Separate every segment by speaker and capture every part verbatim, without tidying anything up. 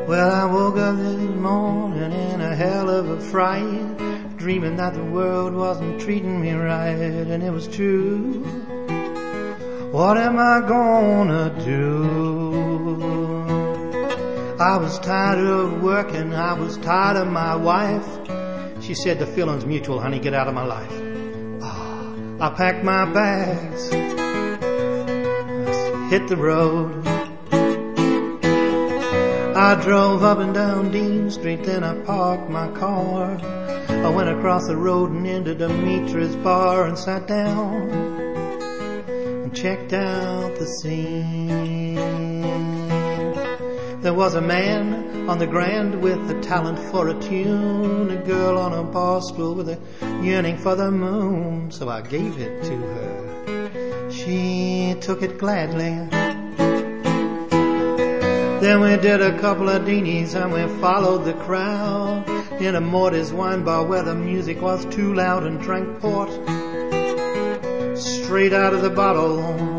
Speaker 1: Well, I woke up this morning in a hell of a fright, dreaming that the world wasn't treating me right, and it was true. What am I gonna do? I was tired of working, I was tired of my wife. She said, the feeling's mutual, honey, get out of my life. Oh, I packed my bags, hit the road. I drove up and down Dean Street, then I parked my car. I went across the road and into Demetrius Bar and sat down and checked out the scene. There was a man on the grand with a talent for a tune, a girl on a bar stool with a yearning for the moon. So I gave it to her. She took it gladly. Then we did a couple of Deenies and we followed the crowd in a Morty's wine bar where the music was too loud, and drank port straight out of the bottle.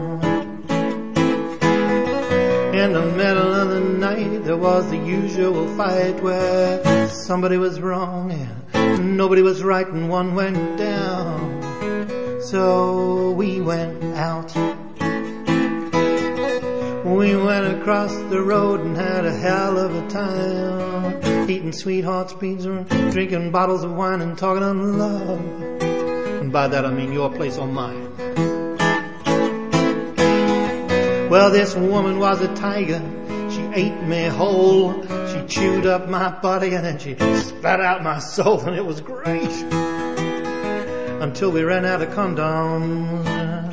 Speaker 1: In the middle of the night there was the usual fight where somebody was wrong and nobody was right, and one went down. So we went out. We went across the road and had a hell of a time, eating sweethearts pizza, drinking bottles of wine and talking of love. And by that I mean your place or mine. Well, this woman was a tiger. She ate me whole. She chewed up my body and then she spat out my soul, and it was great. Until we ran out of condoms.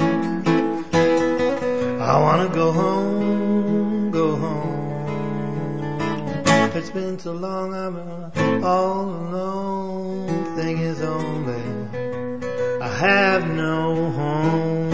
Speaker 1: I wanna go home, go home. It's been so long I've been all alone. Thing is only I have no home.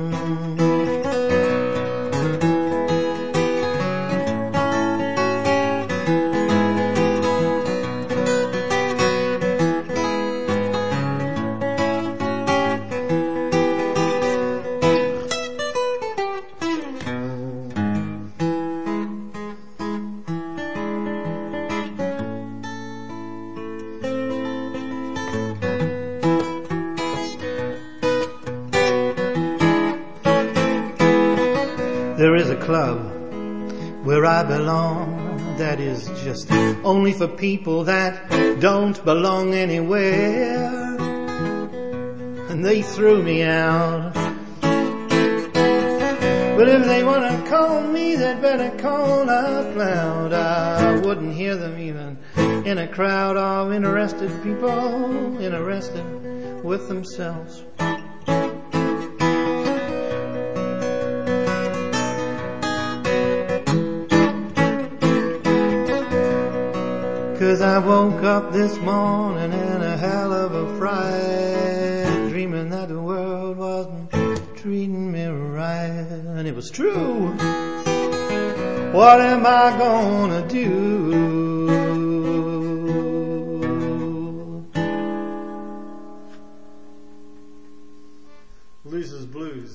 Speaker 1: There is a club where I belong that is just only for people that don't belong anywhere, and they threw me out. But if they want to call me, they'd better call out loud. I wouldn't hear them even in a crowd of interested people, interested with themselves. 'Cause I woke up this morning in a hell of a fright, dreaming that the world wasn't treating me right, and it was true. What am I gonna do?